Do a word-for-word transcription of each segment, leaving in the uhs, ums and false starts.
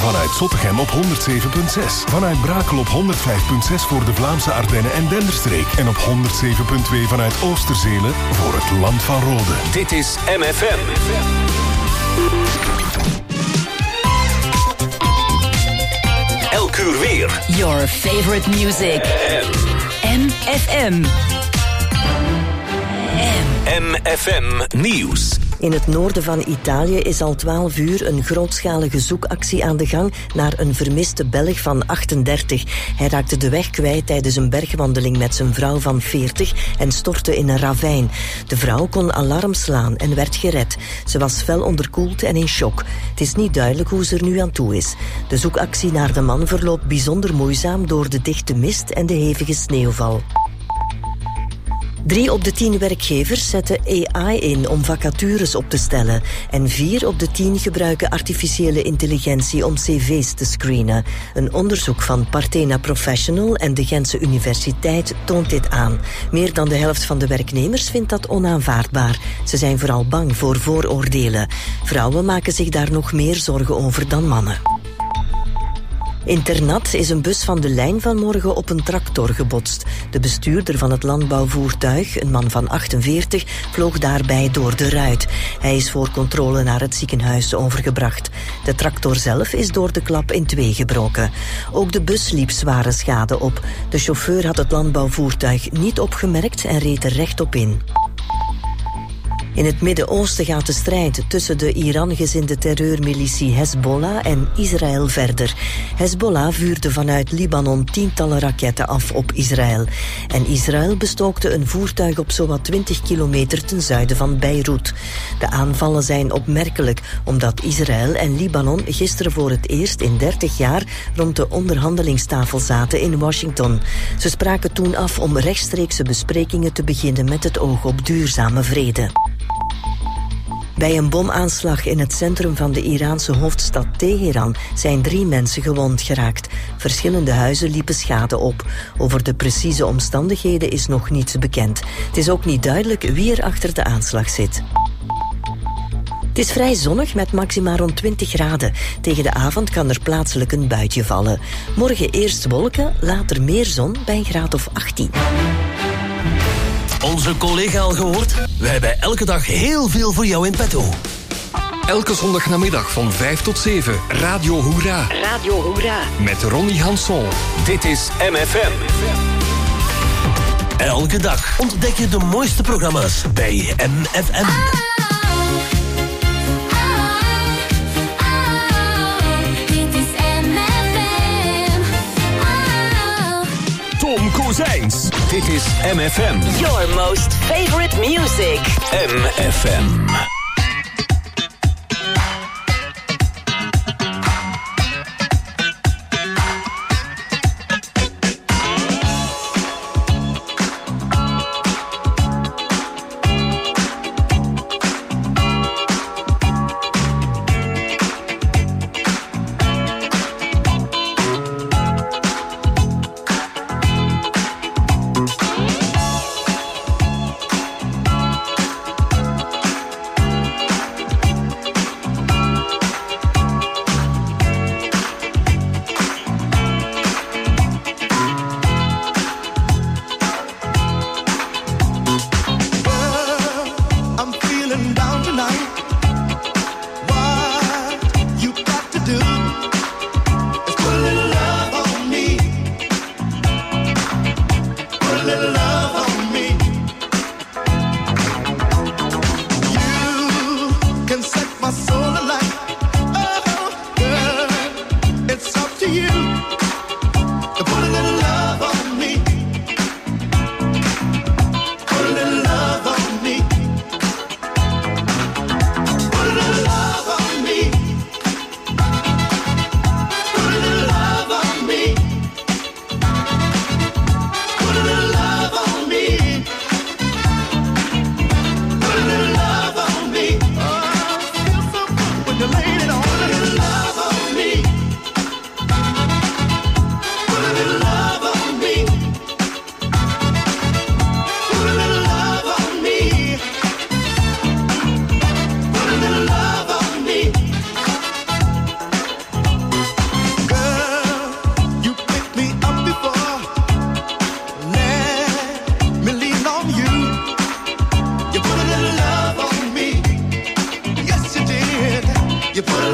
Vanuit Zottegem op honderd zeven komma zes. Vanuit Brakel op honderd vijf komma zes voor de Vlaamse Ardennen en Denderstreek. En op honderd zeven komma twee vanuit Oosterzele voor het Land van Rode. Dit is M F M. Elk uur weer. Your favorite music. M F M. M F M Nieuws. In het noorden van Italië is al twaalf uur een grootschalige zoekactie aan de gang naar een vermiste Belg van achtendertig. Hij raakte de weg kwijt tijdens een bergwandeling met zijn vrouw van veertig en stortte in een ravijn. De vrouw kon alarm slaan en werd gered. Ze was fel onderkoeld en in shock. Het is niet duidelijk hoe ze er nu aan toe is. De zoekactie naar de man verloopt bijzonder moeizaam door de dichte mist en de hevige sneeuwval. Drie op de tien werkgevers zetten A I in om vacatures op te stellen. En vier op de tien gebruiken artificiële intelligentie om cv's te screenen. Een onderzoek van Partena Professional en de Gentse Universiteit toont dit aan. Meer dan de helft van de werknemers vindt dat onaanvaardbaar. Ze zijn vooral bang voor vooroordelen. Vrouwen maken zich daar nog meer zorgen over dan mannen. In Ternat is een bus van de lijn vanmorgen op een tractor gebotst. De bestuurder van het landbouwvoertuig, een man van achtenveertig, vloog daarbij door de ruit. Hij is voor controle naar het ziekenhuis overgebracht. De tractor zelf is door de klap in twee gebroken. Ook de bus liep zware schade op. De chauffeur had het landbouwvoertuig niet opgemerkt en reed er rechtop in. In het Midden-Oosten gaat de strijd tussen de Iran-gezinde terreurmilitie Hezbollah en Israël verder. Hezbollah vuurde vanuit Libanon tientallen raketten af op Israël. En Israël bestookte een voertuig op zowat twintig kilometer ten zuiden van Beirut. De aanvallen zijn opmerkelijk, omdat Israël en Libanon gisteren voor het eerst in dertig jaar rond de onderhandelingstafel zaten in Washington. Ze spraken toen af om rechtstreekse besprekingen te beginnen met het oog op duurzame vrede. Bij een bomaanslag in het centrum van de Iraanse hoofdstad Teheran zijn drie mensen gewond geraakt. Verschillende huizen liepen schade op. Over de precieze omstandigheden is nog niets bekend. Het is ook niet duidelijk wie er achter de aanslag zit. Het is vrij zonnig met maxima rond twintig graden. Tegen de avond kan er plaatselijk een buitje vallen. Morgen eerst wolken, later meer zon bij een graad of achttien. Onze collega al gehoord? We hebben elke dag heel veel voor jou in petto. Elke zondagnamiddag van vijf tot zeven, Radio Hoera. Radio Hoera. Met Ronnie Hanson. Dit is M F M. Elke dag ontdek je de mooiste programma's bij M F M. Tom Kozijns. Dit is M F M. Your most favorite music. M F M.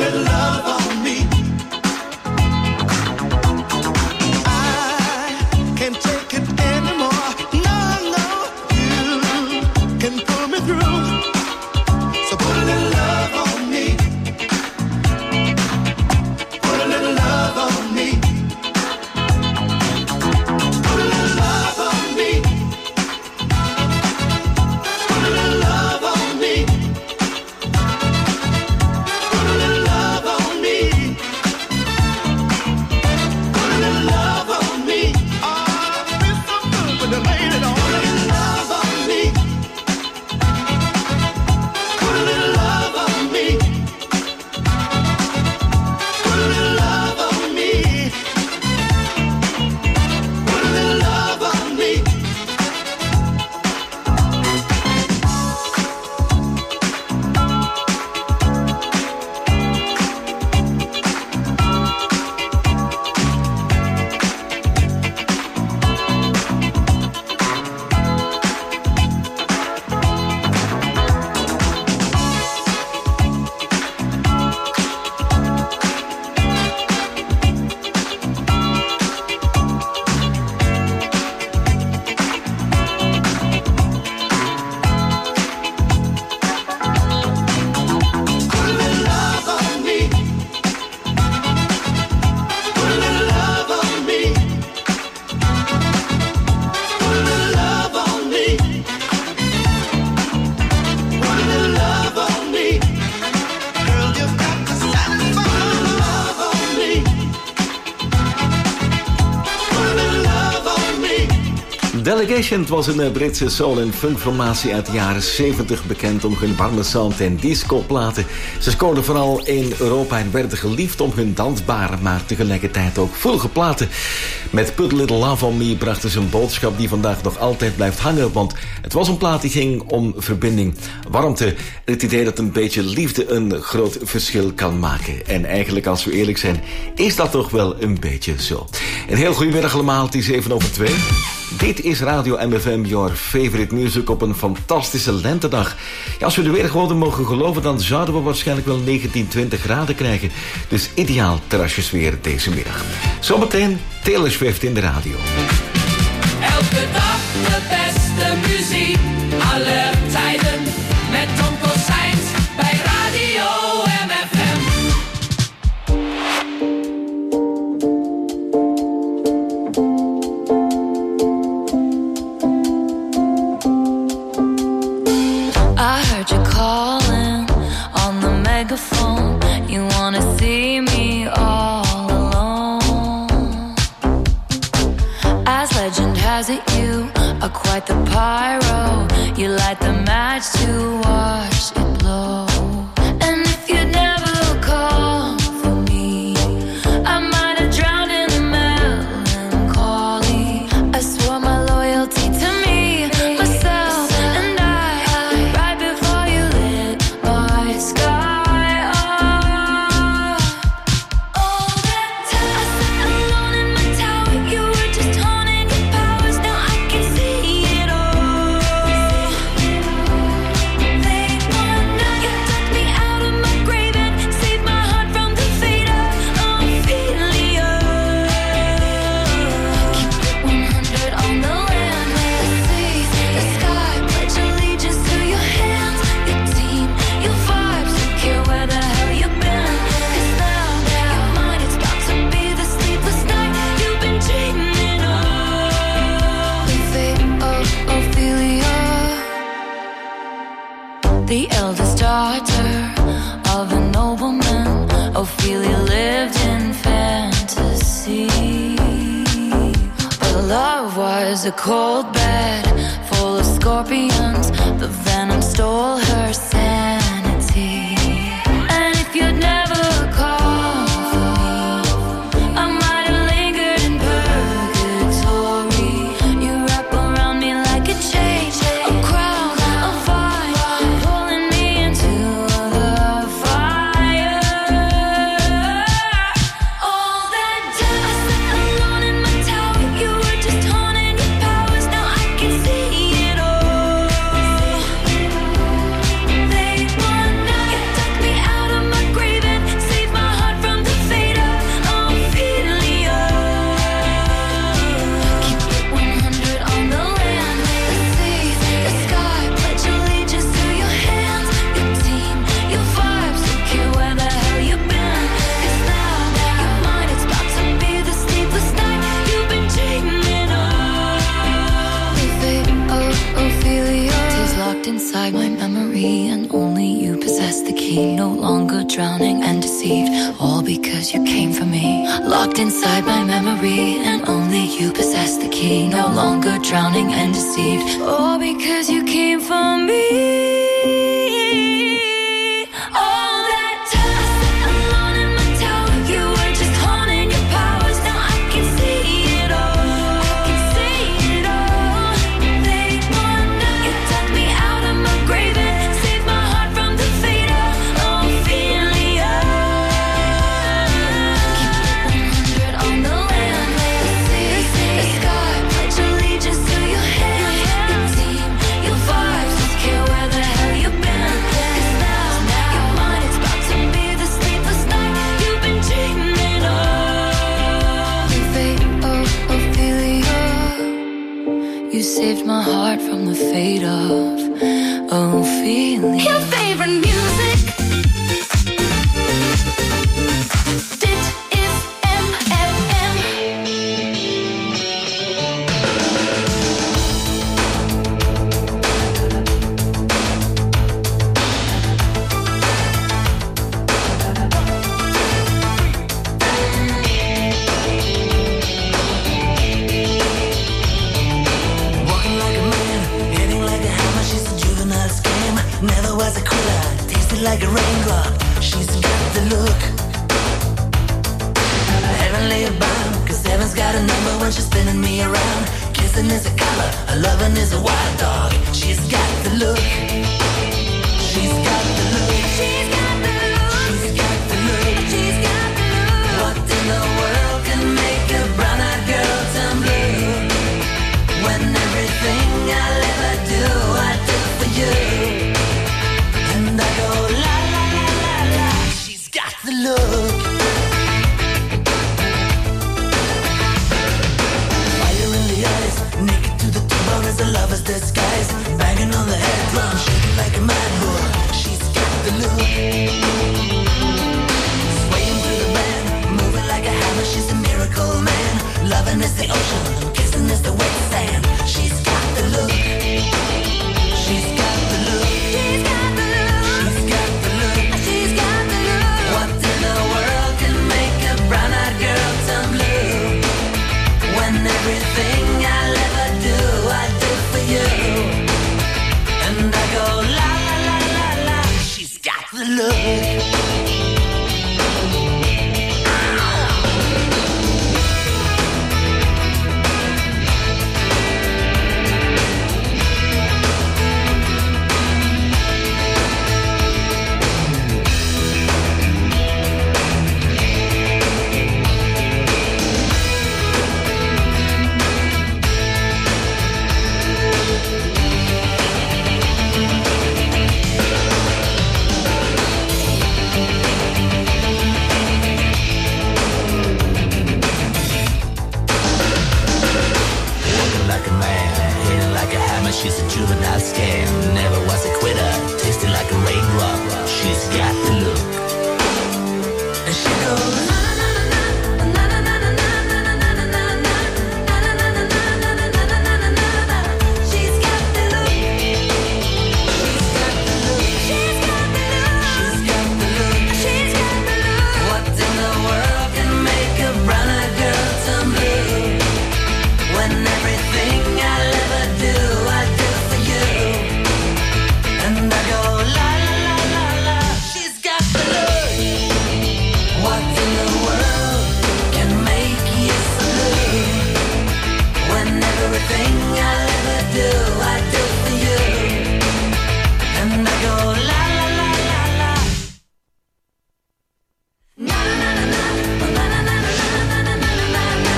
Delegation was een Britse soul- en funkformatie uit de jaren zeventig, bekend om hun warme sound en discoplaten. Ze scoorden vooral in Europa en werden geliefd om hun dansbare, maar tegelijkertijd ook voelige platen. Met Put a Little Love on Me brachten ze een boodschap die vandaag nog altijd blijft hangen, want het was een plaat die ging om verbinding, warmte en het idee dat een beetje liefde een groot verschil kan maken. En eigenlijk, als we eerlijk zijn, is dat toch wel een beetje zo. Een heel goedemiddag allemaal, het is even over twee. Dit is Radio M F M, your favorite music op een fantastische lentedag. Ja, als we de weergoden mogen geloven, dan zouden we waarschijnlijk wel negentien, twintig graden krijgen. Dus ideaal terrasjesweer deze middag. Zometeen Taylor Swift in de radio. Elke dag de beste muziek, alle tijden, met Tom Kozijns bij Radio M F M. I heard you calling on the megaphone. You wanna see me all alone. As legend has it, you are quite the pyro. You light the match to watch it blow. And if you never call for me, I might have drowned in the melancholy. I swore my loyalty to me, myself, and I. Right before you lit my sky up. All that time I sat alone in my tower. You were just honing your powers. Now I can see it all. Late one night, you took me out of my grave and saved my heart from the fate of Ophelia. Keep it one hundred on the land, the sea, the sky. Pledge allegiance to your hands, your team, your vibes. Don't care where the hell you've been. 'Cause now you're mine. It's about to be the sleepless night you've been dreaming of. The fate of Ophelia, the eldest daughter of a nobleman. Ophelia lived in fantasy, but love was a cold bed full of scorpions. The venom stole her sanity. And if you'd never called for me, I might have lingered in purgatory. You wrap around me like a chain, a crown, a vine, pulling me into the fire. All that time I sat alone in my tower. You were just honing your powers. Now I can see it all. key, no longer drowning and deceived. All because you came for me, locked inside my memory, and only you possess the key. No longer drowning and deceived. All because you came for me. Saved my heart from the fate of Ophelia. Your favorite music. Dit is M F M. Like a raindrop, she's got the look. Heavenly bound, cause heaven's got a number when she's spinning me around. Kissing is a color, a loving is a wild dog. She's got the look. She's got the look. She's got the look. She's got the look. She's got the look. What in the world can make a brown-eyed girl turn blue? When everything I'll ever do, I do for you. And I go la la la la la. She's got the look. Fire in the eyes, naked to the bone as a lover's disguise. Banging on the head drum, shaking like a mad bull. She's got the look. Swaying through the band, moving like a hammer. She's a miracle man. Loving is the ocean, kissing is the wet sand. She's got the look. She's got the look. She's got the look. She's got the look. She's got the look. What in the world can make a brown-eyed girl turn blue? When everything I'll ever do, I do for you. And I go la la la la la. She's got the look. She's a juvenile scam, never was a quitter, tasted like a raindrop. She's got the look. And she goes na na na na na na na na na na na na na. She's got the look. She's got the look. She's got the look. She's got the look. She's got the look. What in the world can make a brown-eyed girl turn blue? When everything I'll ever do, I do for you. And I go la la la la la. She's got the look. What in the world can make you so blue? When everything I'll ever do, I do for you. And I go la la la la la. Na na na na na na na na na na na na na.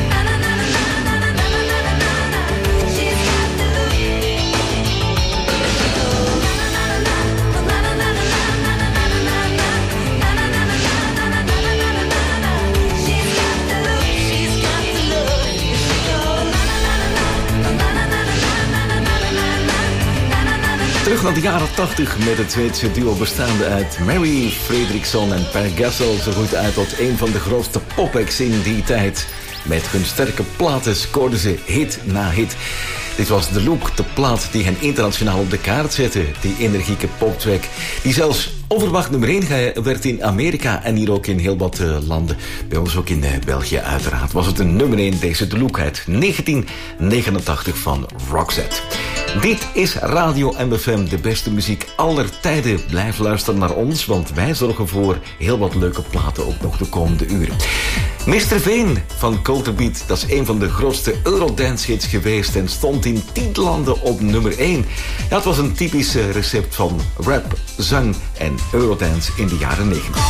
She's got the look. She goes na na na na na na na na na na na. She's got the look. She's got the look. She goes na na na na na na na na. Terug naar de jaren tachtig met het Zweedse duo bestaande uit Mary Fredriksson en Per Gessle. Ze groeide uit tot een van de grootste popacts in die tijd. Met hun sterke platen scoorden ze hit na hit. Dit was The Look, de plaat die hen internationaal op de kaart zette. Die energieke poptrack die zelfs Onverwacht nummer één werd in Amerika en hier ook in heel wat uh, landen. Bij ons ook in uh, België uiteraard. Was het een nummer één, deze de Look uit negentien negenentachtig van Roxette. Dit is Radio M F M, de beste muziek aller tijden. Blijf luisteren naar ons, want wij zorgen voor heel wat leuke platen ook nog de komende uren. mister Veen van Culture Beat, dat is een van de grootste Eurodance hits geweest en stond in tien landen op nummer één. Ja, het was een typisch uh, recept van rap, zang en Eurodance in de jaren negentig.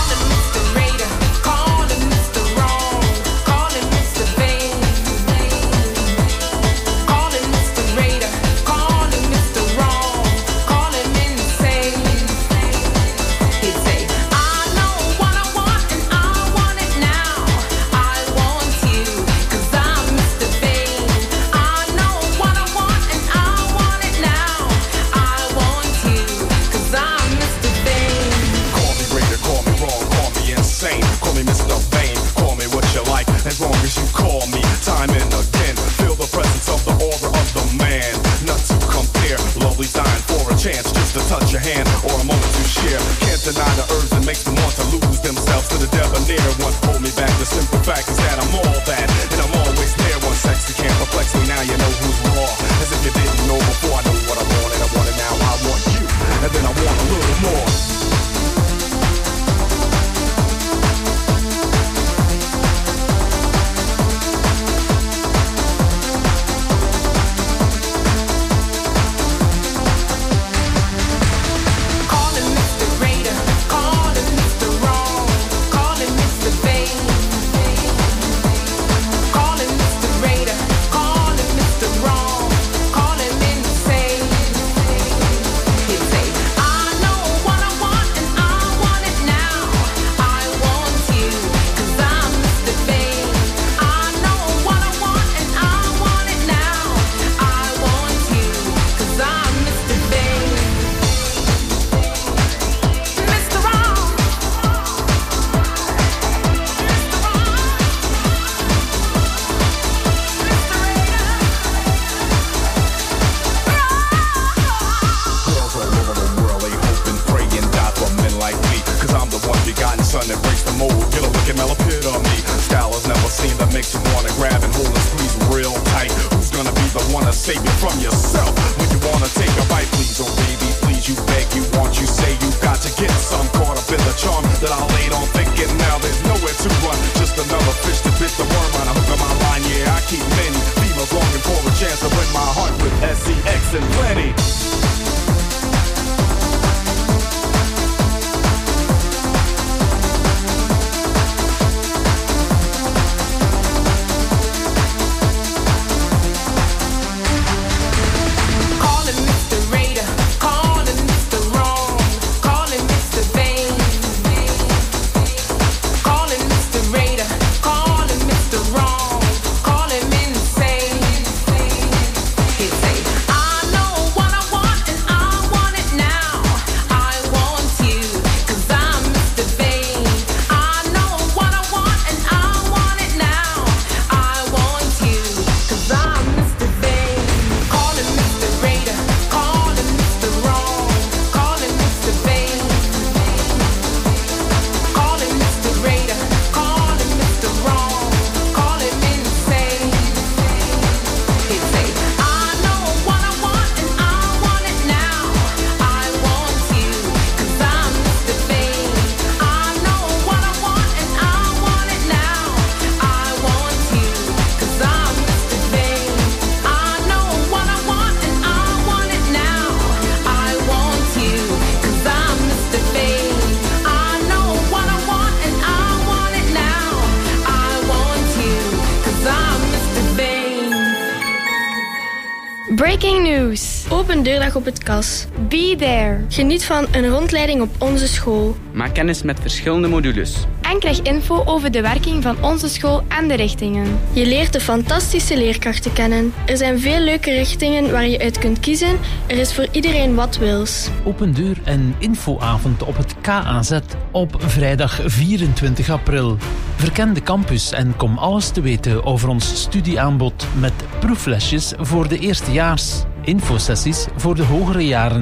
Breaking news. Open deurdag op het Kas. Be there. Geniet van een rondleiding op onze school. Maak kennis met verschillende modules. En krijg info over de werking van onze school en de richtingen. Je leert de fantastische leerkrachten kennen. Er zijn veel leuke richtingen waar je uit kunt kiezen. Er is voor iedereen wat wils. Open deur en infoavond op het K A Z op vrijdag vierentwintig april. Verken de campus en kom alles te weten over ons studieaanbod met proeflesjes voor de eerstejaars, infosessies voor de hogere jaren,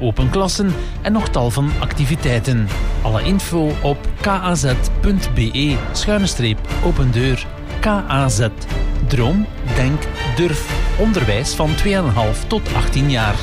open klassen en nog tal van activiteiten. Alle info op kaz.be schuine streep open deur. K A Z. Droom, denk, durf. Onderwijs van twee komma vijf tot achttien jaar.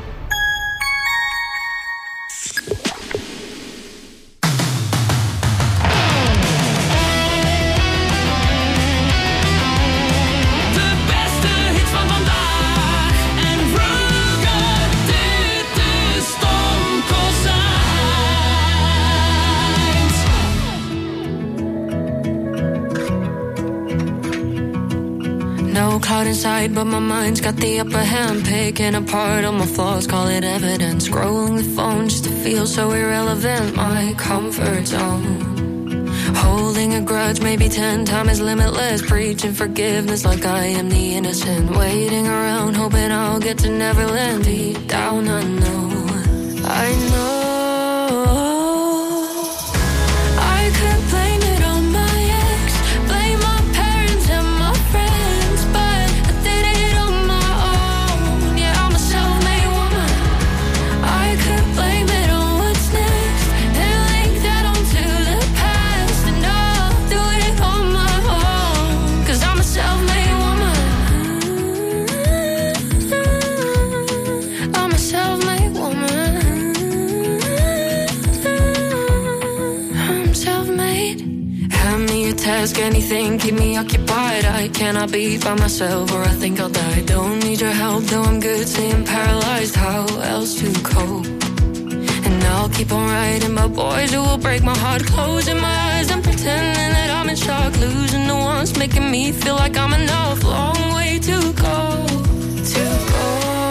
Cloud inside, but my mind's got the upper hand. Picking apart all my flaws, call it evidence. Scrolling the phone just to feel so irrelevant. My comfort zone. Holding a grudge, maybe ten times limitless. Preaching forgiveness like I am the innocent. Waiting around, hoping I'll get to Neverland. Deep down, I know, I know. I could blame it on my ex, blame my parents and my friends, but I did it on my own. Yeah, I'm a self-made woman. I could blame it on what's next, then link that onto the past, and I'll do it on my own, 'cause I'm a self-made woman. I'm a self-made woman. I'm self-made. Hand me a task, anything, keep me occupied. I cannot be by myself or I think I'll die. Don't need your help, though I'm good, staying paralyzed. How else to cope? And I'll keep on writing about boys who will break my heart. Closing my eyes and pretending that I'm in shock. Losing the ones making me feel like I'm enough. Long way to go, to go.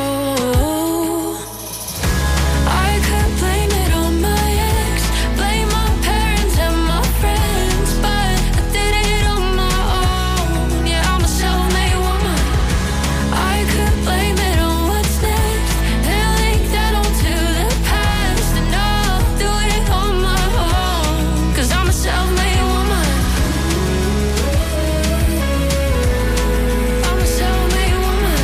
I could blame it on my ex, blame my parents and my friends, but I did it on my own. Yeah, I'm a self-made woman. I could blame it on what's next, then link that onto the past, and I'll do it on my own, 'cause I'm a self-made woman. I'm a self-made woman.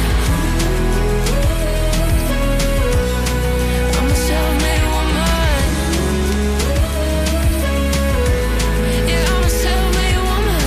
I'm a self-made woman. Yeah, I'm a self-made woman.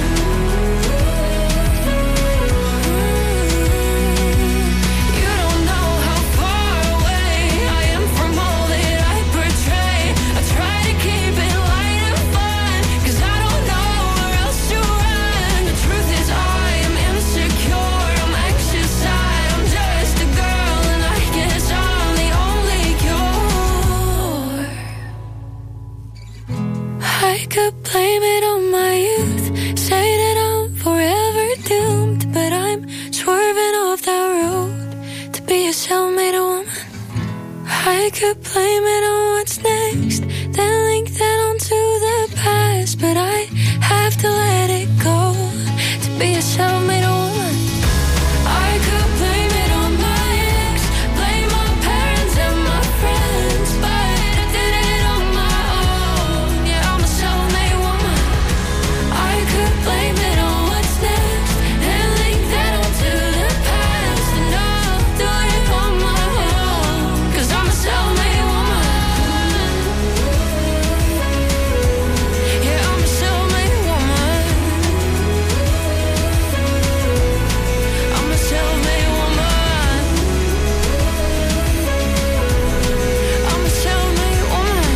You don't know how far away I am from all that I portray. I try to keep it light and fun, 'cause I don't know where else to run. The truth is I am insecure, I'm anxious, I'm just a girl, and I guess I'm the only cure. I could blame it on my youth, say that I'm forever doomed, but I'm swerving off that road to be a self-made woman. I could blame it on what's next, then link that onto the past, but I have to let it go to be a self-made woman. I could blame it on my ex, blame my parents and my friends, but I did it on my own. Yeah, I'm a self-made woman. I could blame it on what's next, then link that onto the past, and I'll do it on my own, 'cause I'm a self-made woman. Yeah, I'm a self-made woman. I'm a self-made woman. I'm a self-made woman.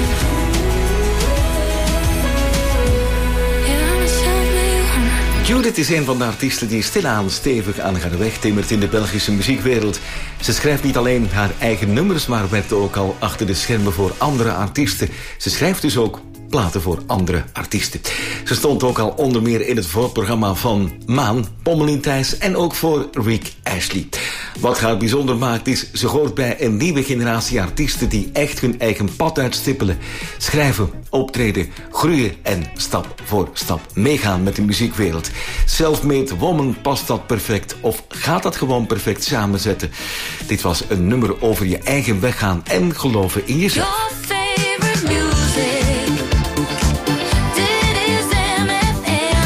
Yeah, I'm a self-made woman. Judith is een van de artiesten die stilaan stevig aan haar weg timmert in de Belgische muziekwereld. Ze schrijft niet alleen haar eigen nummers, maar werkt ook al achter de schermen voor andere artiesten. Ze schrijft dus ook platen voor andere artiesten. Ze stond ook al onder meer in het voorprogramma van Maan, Pommelien Thijs en ook voor Rick Astley. Wat haar bijzonder maakt is, ze hoort bij een nieuwe generatie artiesten die echt hun eigen pad uitstippelen. Schrijven, optreden, groeien en stap voor stap meegaan met de muziekwereld. Self-made woman, past dat perfect of gaat dat gewoon perfect samenzetten? Dit was een nummer over je eigen weg gaan en geloven in jezelf. Your favorite music. Dit is M F M.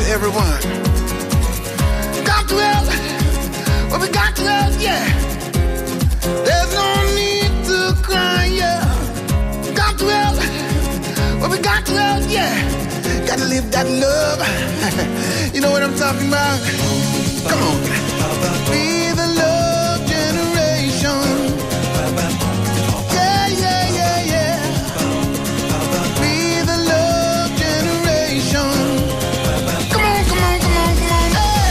everyone. Got to help, well, we got to help, yeah. There's no need to cry, yeah. Got to help, well, we got to help, yeah. Gotta live that love. You know what I'm talking about? Come on. Be the love generation. Yeah, yeah, yeah, yeah. Be the love generation. Come on, come on, come on, come on. Hey.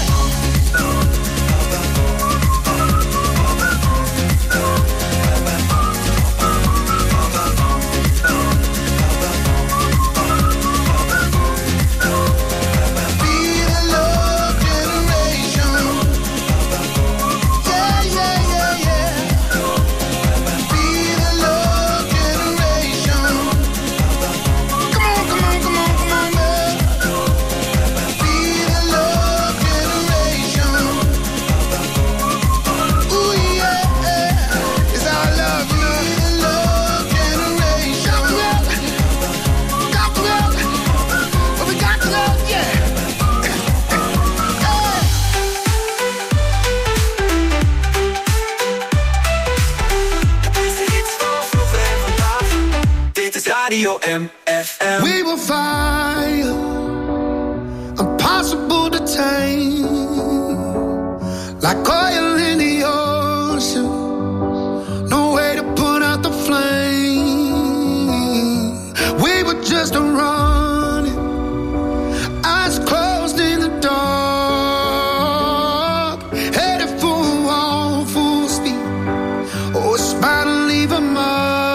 Radio M F M. We will fire, impossible to tame, like oil in the ocean. No way to put out the flame. We were just running, eyes closed in the dark, headed for a wall, full speed. Oh, it's about to leave a mark.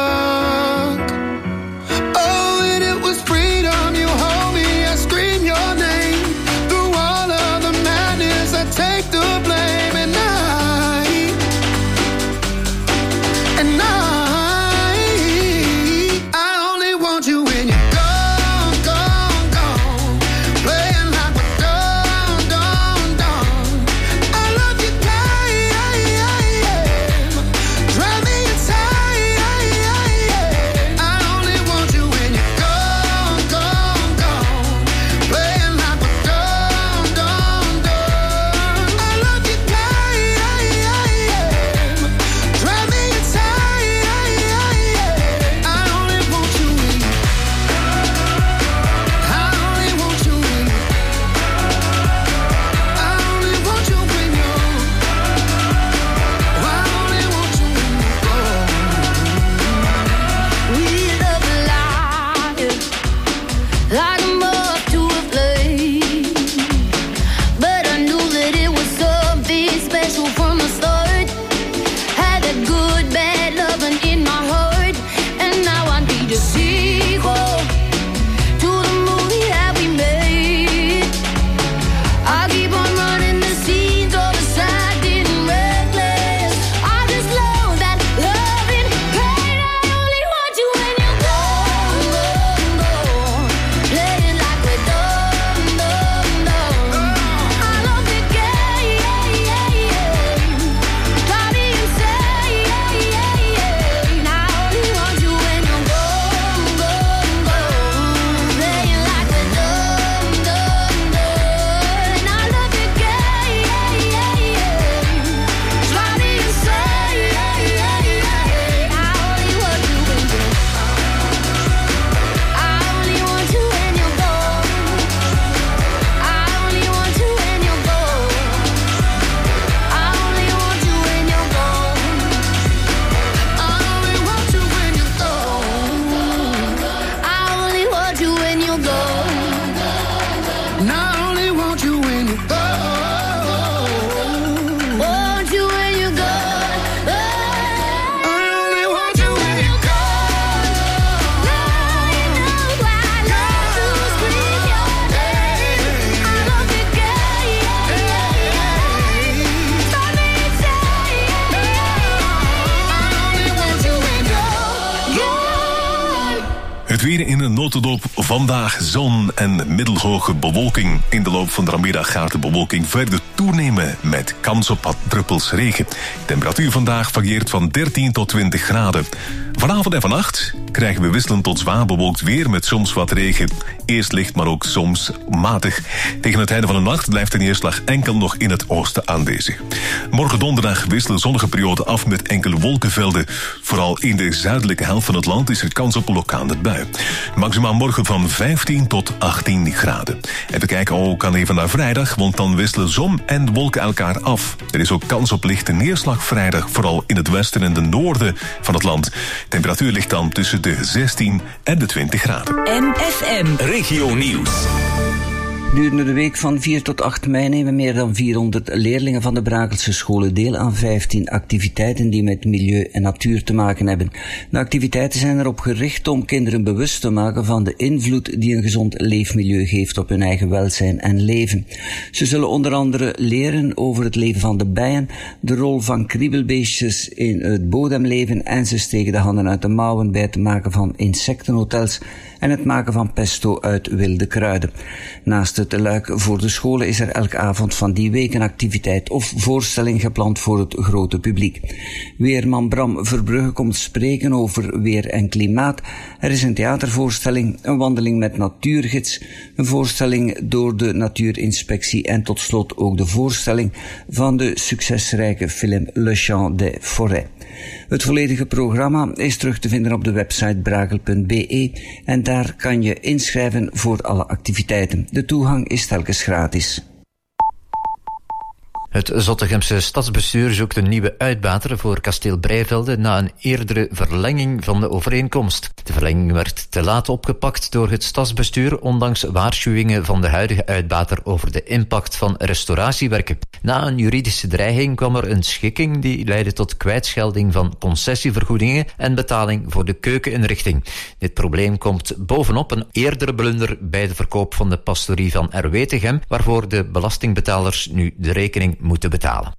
Het weer in een notendop. Vandaag zon en middelhoge bewolking. In de loop van de middag gaat de bewolking verder toenemen met kans op wat druppels regen. De temperatuur vandaag varieert van dertien tot twintig graden. Vanavond en vannacht krijgen we wisselend tot zwaar bewolkt weer met soms wat regen. Eerst licht, maar ook soms matig. Tegen het einde van de nacht blijft de neerslag enkel nog in het oosten aanwezig. Morgen donderdag wisselen zonnige perioden af met enkele wolkenvelden. Vooral in de zuidelijke helft van het land is er kans op een lokale bui. Maximaal morgen van vijftien tot achttien graden. En we kijken ook aan even naar vrijdag, want dan wisselen zon en wolken elkaar af. Er is ook kans op lichte neerslag vrijdag, vooral in het westen en de noorden van het land. Temperatuur ligt dan tussen de zestien en de twintig graden. M F M Regio Nieuws. Gedurende de week van vier tot acht mei nemen meer dan vierhonderd leerlingen van de Brakelse scholen deel aan vijftien activiteiten die met milieu en natuur te maken hebben. De activiteiten zijn erop gericht om kinderen bewust te maken van de invloed die een gezond leefmilieu geeft op hun eigen welzijn en leven. Ze zullen onder andere leren over het leven van de bijen, de rol van kriebelbeestjes in het bodemleven en ze steken de handen uit de mouwen bij het maken van insectenhotels en het maken van pesto uit wilde kruiden. Naast het luik voor de scholen is er elke avond van die week een activiteit of voorstelling gepland voor het grote publiek. Weerman Bram Verbrugge komt spreken over weer en klimaat. Er is een theatervoorstelling, een wandeling met natuurgids, een voorstelling door de Natuurinspectie en tot slot ook de voorstelling van de succesrijke film Le Chant des Forêts. Het volledige programma is terug te vinden op de website brakel punt b e en daar kan je inschrijven voor alle activiteiten. De toegang is telkens gratis. Het Zottegemse stadsbestuur zoekt een nieuwe uitbater voor kasteel Breivelde na een eerdere verlenging van de overeenkomst. De verlenging werd te laat opgepakt door het stadsbestuur, ondanks waarschuwingen van de huidige uitbater over de impact van restauratiewerken. Na een juridische dreiging kwam er een schikking die leidde tot kwijtschelding van concessievergoedingen en betaling voor de keukeninrichting. Dit probleem komt bovenop een eerdere blunder bij de verkoop van de pastorie van Erwetegem, waarvoor de belastingbetalers nu de rekening moeten betalen.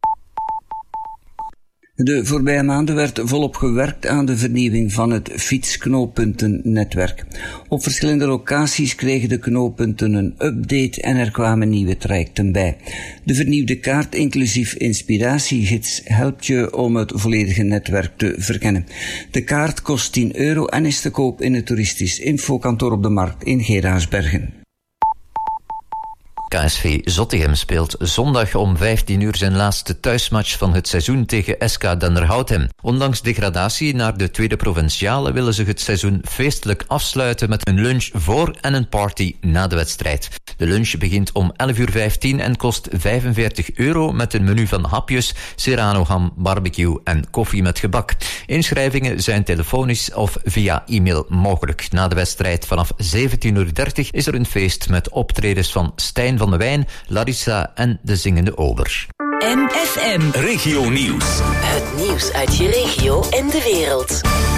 De voorbije maanden werd volop gewerkt aan de vernieuwing van het fietsknooppuntennetwerk. Op verschillende locaties kregen de knooppunten een update en er kwamen nieuwe trajecten bij. De vernieuwde kaart inclusief inspiratiegids helpt je om het volledige netwerk te verkennen. De kaart kost tien euro en is te koop in het toeristisch infokantoor op de Markt in Geraardsbergen. K S V Zottegem speelt zondag om vijftien uur zijn laatste thuismatch van het seizoen tegen S K Denderhouten. Ondanks degradatie naar de tweede provinciale willen ze het seizoen feestelijk afsluiten met een lunch voor en een party na de wedstrijd. De lunch begint om elf uur vijftien en kost vijfenveertig euro met een menu van hapjes, serrano-ham, barbecue en koffie met gebak. Inschrijvingen zijn telefonisch of via e-mail mogelijk. Na de wedstrijd vanaf zeventien uur dertig is er een feest met optredens van Stijn van de Wijn, Larissa en de Zingende Ober. M F M Regio Nieuws. Het nieuws uit je regio en de wereld.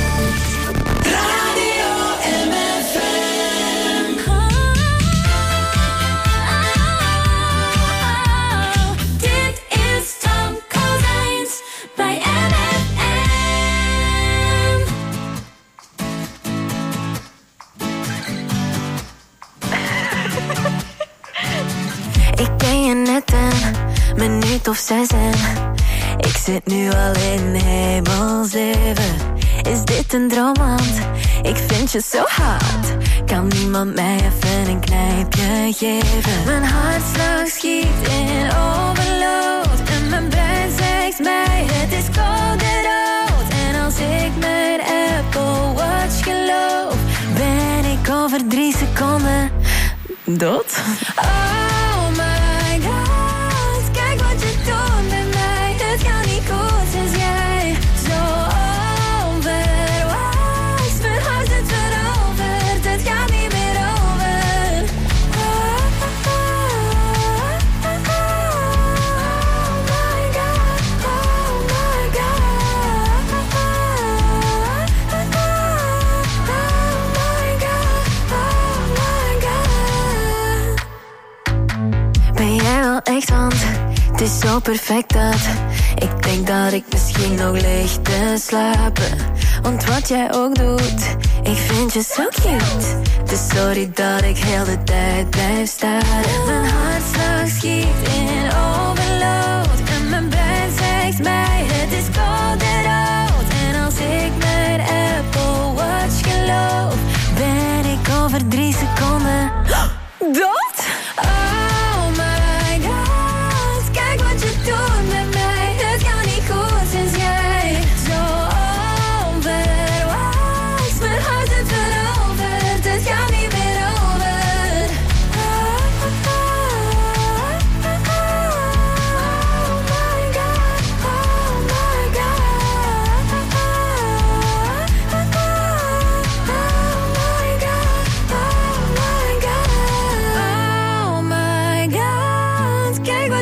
Radio M F M. Dit is Tom Kozijns bij M F M. Ik ken je net een minuut of zes en ik zit nu al in hemelsleven. Is dit een droom, want ik vind je zo hard. Kan niemand mij even een knijpje geven? Mijn hartslag schiet in overload en mijn brein zegt mij het is koude rood. En als ik mijn Apple Watch geloof, ben ik over drie seconden dood. Oh my god, kijk wat je doet met mij. Het gaat niet goed sinds jij zo onverwachts mijn hart het verovert. Het gaat niet meer over. Oh my god, oh my god. Oh my god, oh my god. Ben jij wel echt, want het is zo perfect dat ik denk dat ik misschien nog lig te slapen. Want wat jij ook doet, ik vind je zo cute. Dus sorry dat ik heel de tijd blijf staren. Mijn hartslag schiet in overload en mijn brein zegt mij het is koude rood. En als ik mijn Apple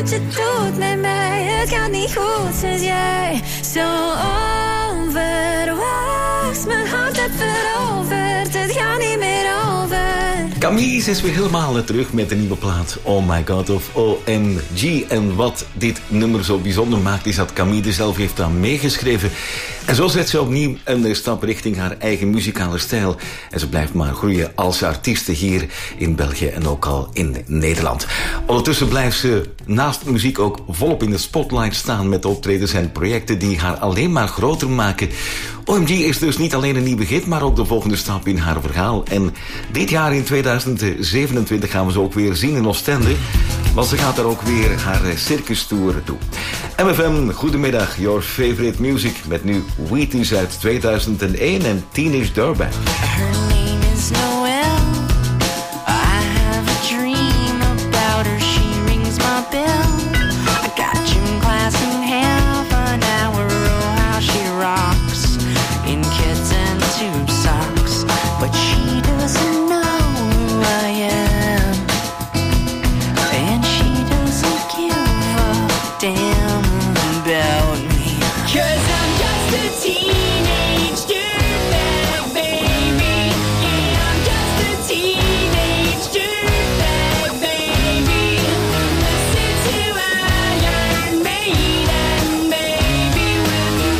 wat je doet met mij. Het gaat niet goed sinds jij zo onverwachts mijn hart hebt veroverd. Het gaat niet meer over. Camille is weer helemaal terug met een nieuwe plaat. Oh my god of O M G. En wat dit nummer zo bijzonder maakt, is dat Camille zelf heeft aan meegeschreven. En zo zet ze opnieuw een stap richting haar eigen muzikale stijl. En ze blijft maar groeien als artieste hier in België en ook al in Nederland. Ondertussen blijft ze naast muziek ook volop in de spotlight staan met optredens en projecten die haar alleen maar groter maken. O M G is dus niet alleen een nieuwe hit, maar ook de volgende stap in haar verhaal. En dit jaar in tweeduizend zevenentwintig gaan we ze ook weer zien in Oostende. Want ze gaat daar ook weer haar circus tour doen. M F M, goedemiddag, your favorite music. Met nu Wheaties uit tweeduizend één en Teenage Dirtbag. Her name is Noelle. I have a dream about her. She rings my bell. I got gym class in half an hour. Oh, how she rocks in kids and tube socks. But she doesn't know who I am. And she doesn't give a damn about me. 'Cause I'm just a teenage dirtbag, baby. Yeah, I'm just a teenage dirtbag, baby. Listen to Iron Maiden, baby, with me.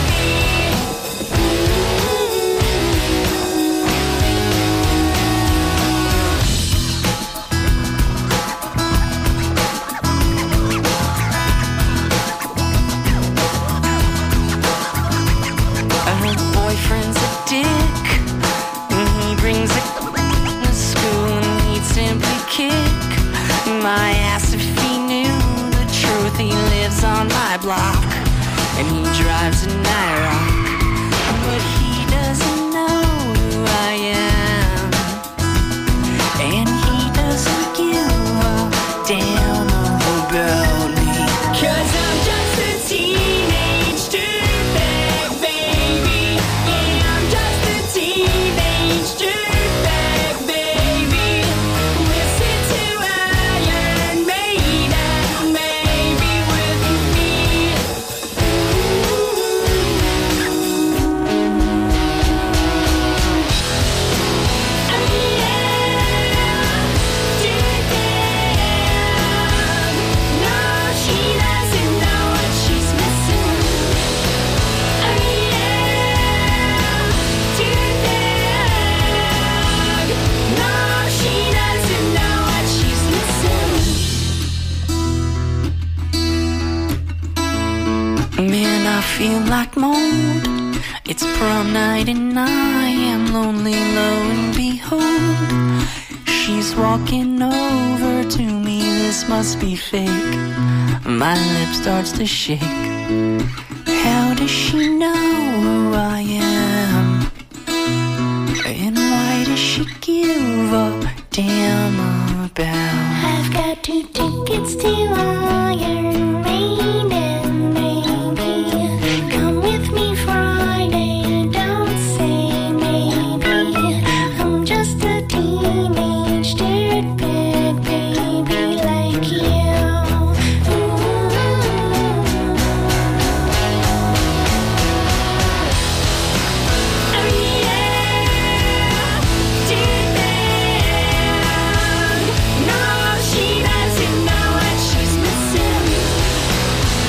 Her boyfriend's a dick. He brings a to school and he'd simply kick my ass if he knew the truth. He lives on my block and he drives an IROC, but he doesn't know who I am, and he doesn't give a damn about me. 'Cause I'm just a teenage dirtbag, baby. Yeah, I'm just a teenage dirtbag, baby. Listen to Iron Maiden, baby, with me. Man, I feel like mold. It's prom night and I am lonely, lo and behold. She's walking over to me, this must be fake. My lip starts to shake. How does she know who I am? And why does she give a damn about? I've got two tickets to Iron Maiden, baby. Come with me Friday, don't say maybe. I'm just a teenage dirtbag, baby, like you. No, she doesn't know what she's missing.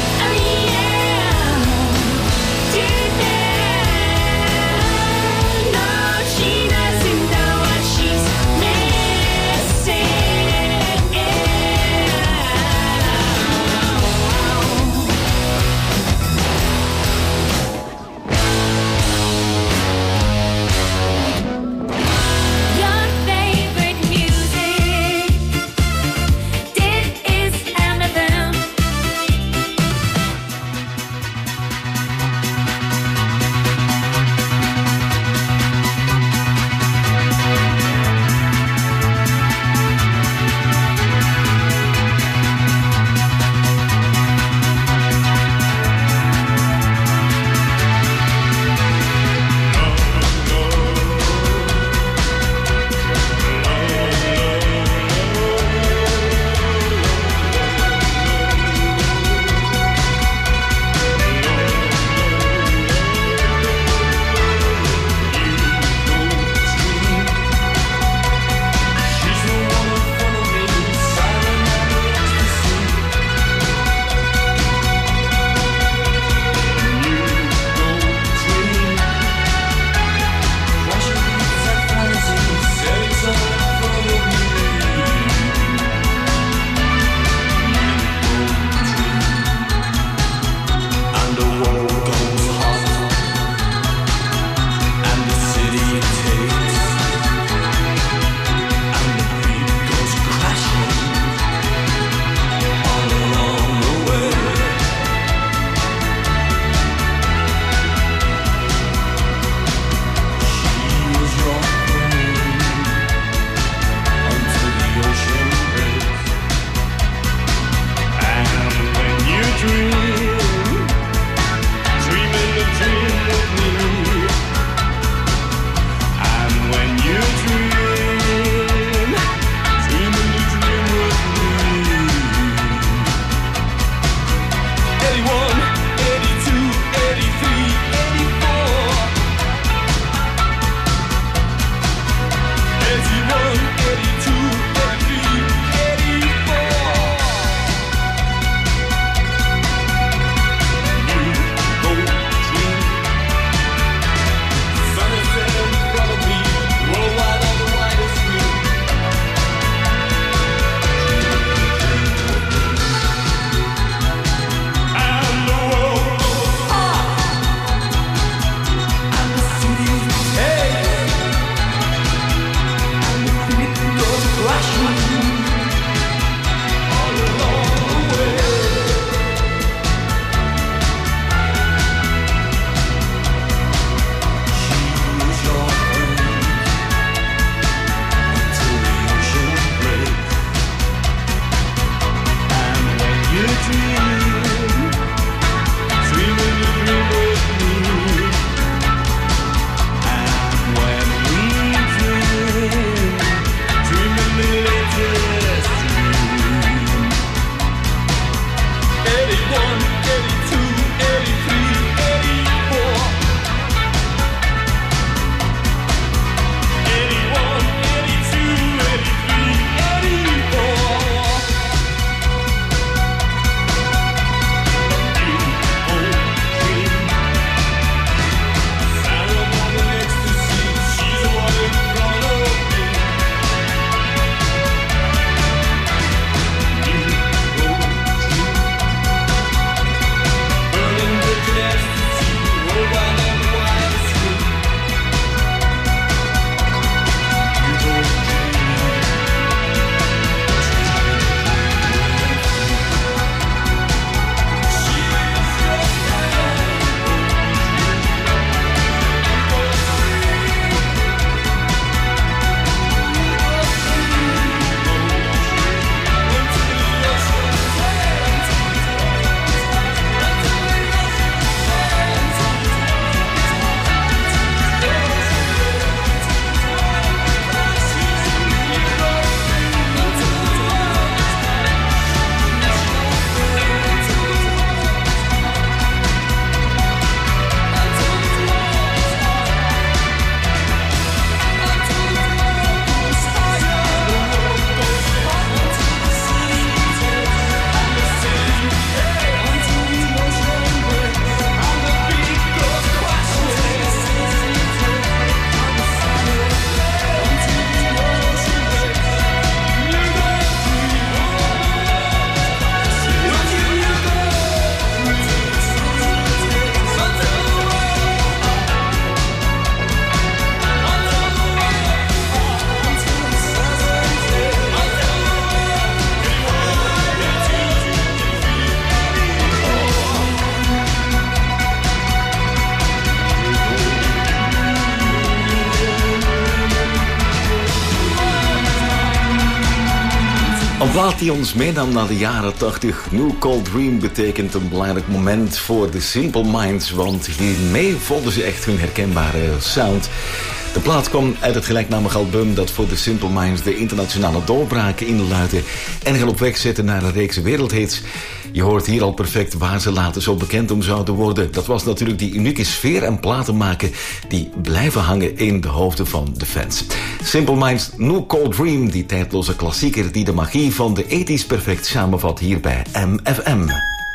plaat die ons meenam naar de jaren tachtig. New Cold Dream betekent een belangrijk moment voor de Simple Minds, want hiermee vonden ze echt hun herkenbare sound. De plaat kwam uit het gelijknamige album dat voor de Simple Minds de internationale doorbraak inluidde en hen op weg zette naar een reeks wereldhits. Je hoort hier al perfect waar ze later zo bekend om zouden worden. Dat was natuurlijk die unieke sfeer en platen maken die blijven hangen in de hoofden van de fans. Simple Minds, New Cold Dream, die tijdloze klassieker die de magie van de tachtiger perfect samenvat hier bij M F M.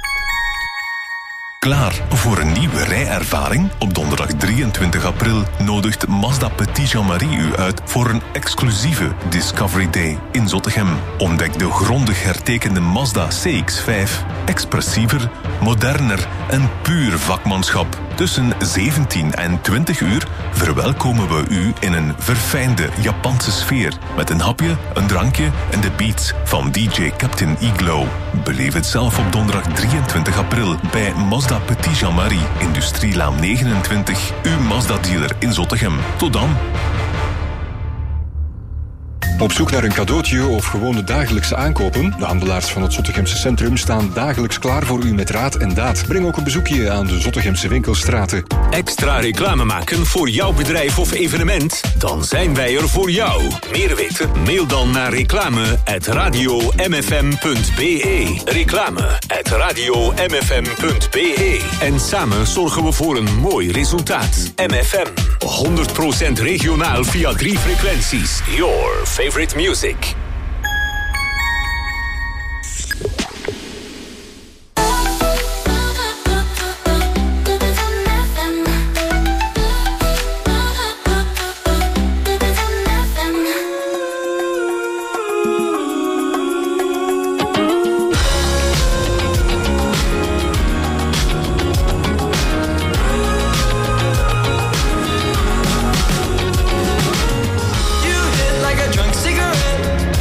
Klaar voor een nieuwe rijervaring? Op donderdag drieëntwintig april nodigt Mazda Petit Jean-Marie u uit voor een exclusieve Discovery Day in Zottegem. Ontdek de grondig hertekende Mazda C X vijf. Expressiever, moderner en puur vakmanschap. Tussen zeventien en twintig uur verwelkomen we u in een verfijnde Japanse sfeer. Met een hapje, een drankje en de beats van D J Captain Iglo. Beleef het zelf op donderdag drieëntwintig april bij Mazda Petit Jean-Marie, Industrielaan negenentwintig, uw Mazda-dealer in Zottegem. Tot dan! Op zoek naar een cadeautje of gewoon de dagelijkse aankopen? De handelaars van het Zottegemse centrum staan dagelijks klaar voor u met raad en daad. Breng ook een bezoekje aan de Zottegemse winkelstraten. Extra reclame maken voor jouw bedrijf of evenement? Dan zijn wij er voor jou. Meer weten? Mail dan naar reclame at radio m f m punt b e. Reclame at radio m f m punt b e. En samen zorgen we voor een mooi resultaat. M F M, honderd procent regionaal via drie frequenties. Your favorite music. Like a drunk cigarette.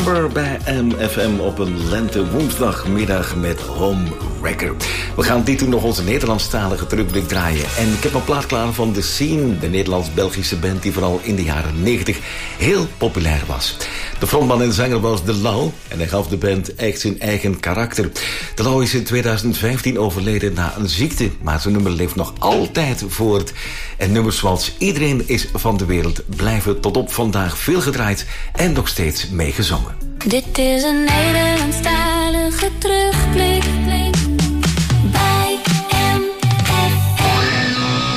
Number bij M F M op een lente woensdagmiddag met Home Wrecker. We gaan dit toen nog onze Nederlandstalige terugblik draaien. En ik heb een plaat klaar van The Scene, de Nederlands-Belgische band die vooral in de jaren negentig heel populair was. De frontman en zanger was De Lauw en hij gaf de band echt zijn eigen karakter. De Lauw is in tweeduizend vijftien overleden na een ziekte, maar zijn nummer leeft nog altijd voort. En nummers zoals Iedereen is van de wereld blijven tot op vandaag veel gedraaid en nog steeds meegezongen. Dit is een Nederlandstalige terugblik bij M F M.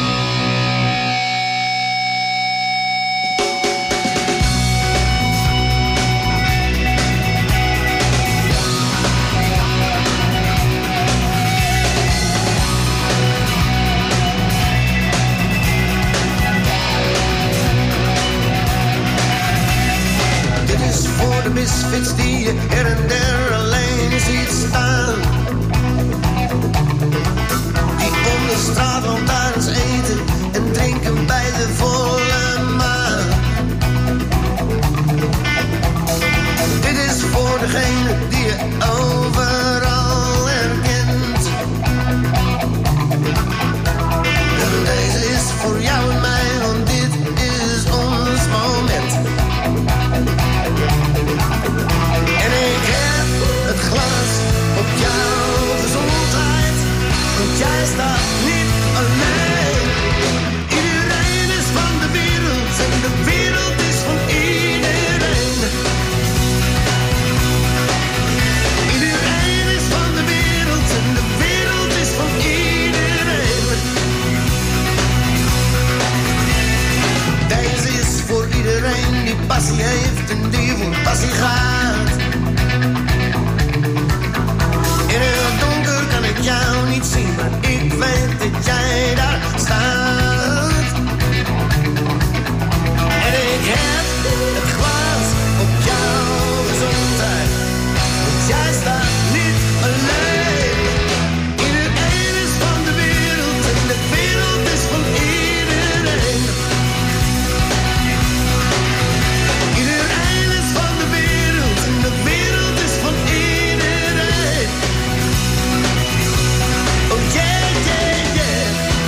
Dit is voor de misfits die je her en der alleen ziet staan. Die om de straatlantaarns eten en drinken bij de volle maan. Dit is voor degene die je overal herkent. En deze is voor jou en mij, want dit is ons moment. En ik heb het glas op jouw gezondheid, want jij staat niet alleen. Iedereen is van de wereld en de wereld is van iedereen. Iedereen is van de wereld en de wereld is van iedereen. Deze is voor iedereen die passie heeft en die voor passie gaat. In het donker kan ik jou niet zien, maar ik weet dat jij daar staat. En ik heb het glas op jouw gezondheid, want jij staat niet alleen. Iedereen is van de wereld en de wereld is van iedereen. Iedereen is van de wereld en de wereld is van iedereen. Oh yeah, yeah, yeah.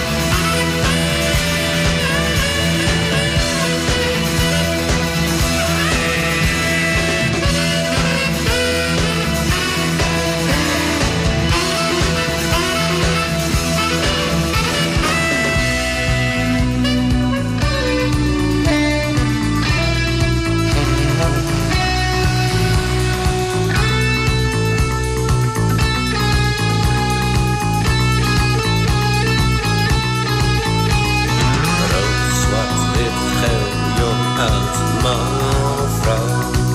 Rood, zwart, wit, geel, jong, oud, man of vrouw.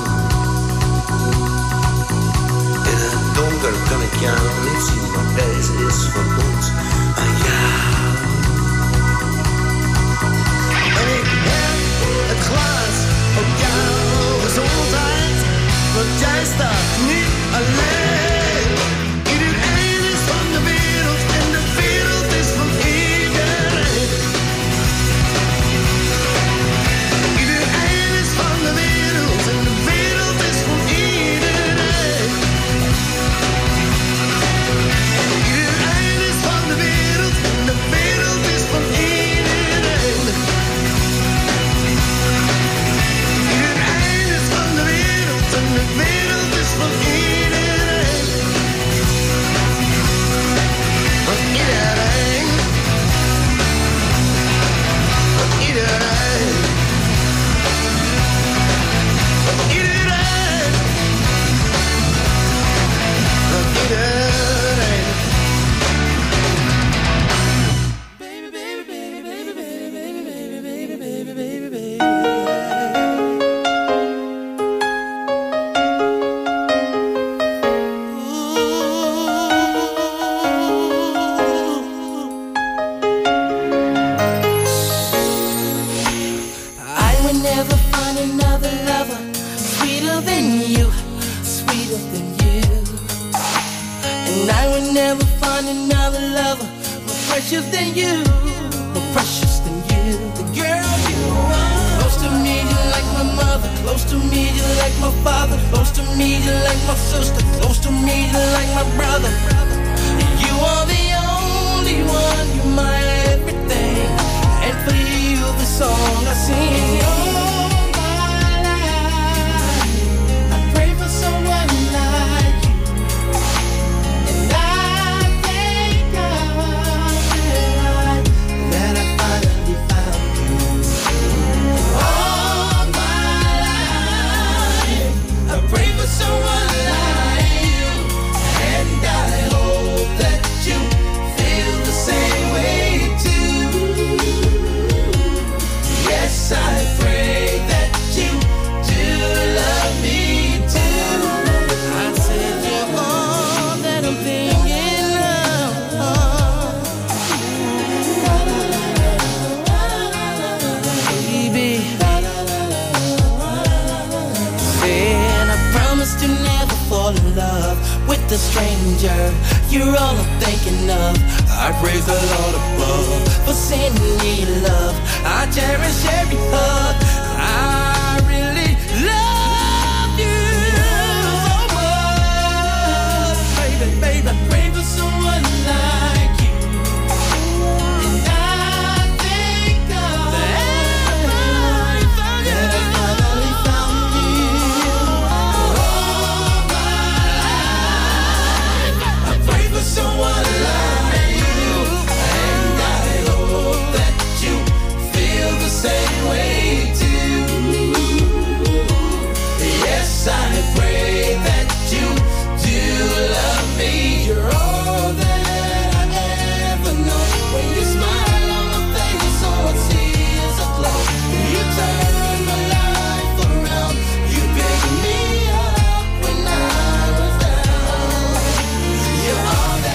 In het donker kan ik jou niet zien, maar deze is van ons aan jou. En ik heb het glas op jouw gezondheid, want jij staat niet alleen. Iedereen is van de wereld en de wereld is van iedereen. Iedereen is van de wereld en de wereld is van iedereen. Iedereen is van de wereld en de wereld is van iedereen. Iedereen is van de wereld en de wereld is van iedereen. Want iedereen, want iedereen, want iedereen, want iedereen. I would never find another lover sweeter than you, sweeter than you. And I would never find another lover more precious than you, more precious than you. The girl you are, close to me, you like my mother. brother. Close to me, you're like my father. Close to me, you're like my sister. Close to me, you're like my brother. You are the only one, you're my everything. And for you, the song I sing. All my life, I pray for someone like you. And I thank God that I, that I finally found you. All my life, I pray for someone like you. And I hope that you feel the same way too. Yes, I pray that you do love me too. I said you're all that I'm thinking of, baby. And I promise to never fall in love with a stranger. You're all I'm thinking of. I praise the Lord above for sending me love. I cherish every hug. I really love you so much, baby, baby. I pray for someone like